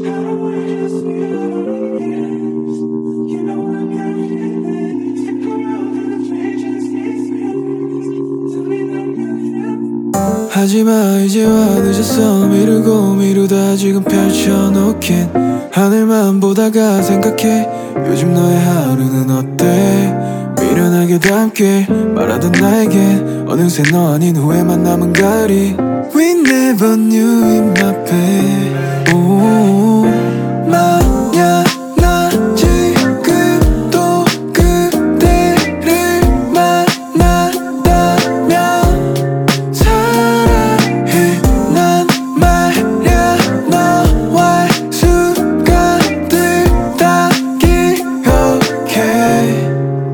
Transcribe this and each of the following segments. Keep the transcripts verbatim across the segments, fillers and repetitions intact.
하지마 이제와 늦었어 미루고 미루다 지금 펼쳐놓긴 하늘만 보다가 생각해 요즘 너의 하루는 어때 미련하게 담길 말하던 나에겐 어느새 너 아닌 후회만 남은 가을이 We never knew in my bed 오, 만약 나 지금도 그대를 만난다면 사랑해 난 말야 너와의 순간들 다 기억해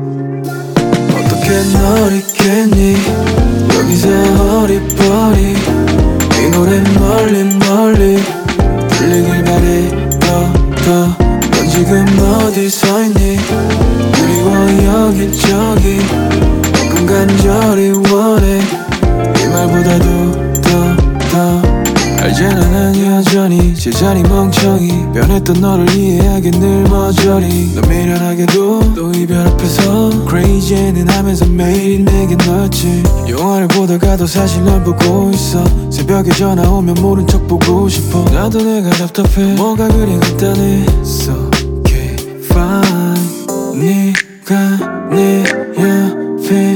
어떻게 널 잊겠니 여기서 어리버리 이 노래 멀리 멀리 들리길 바래 더 더 넌 지금 어디 서있니 그리워 여기저기 조금 간절히 원해 이 말보다도 더 더 알잖아 난 여전히 제자리 멍청이 변했던 너를 이해하기 늘 머저리 너 미련하게도 또 이별 앞에서 crazy는 하면서 매일 내게 넣었지 영화를 보다가도 사실 널 보고 있어 새벽에 전화 오면 모른 척 보고 싶어 나도 내가 답답해 뭐가 그리 간단해 It's okay fine 네가 내 옆에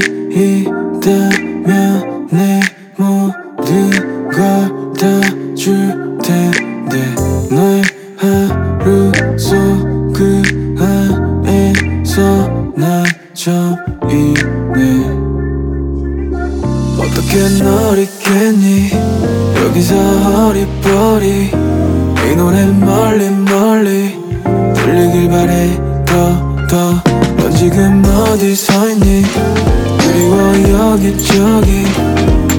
있다면 내 모든 걸 다 줄 텐데 너의 하루 속 그 안에서 나 저 있네 어떻게 널 잊겠니 여기서 어리버리 이 노래 멀리 멀리 들리길 바래 더 더 넌 지금 어디 서있니 그리워 여기저기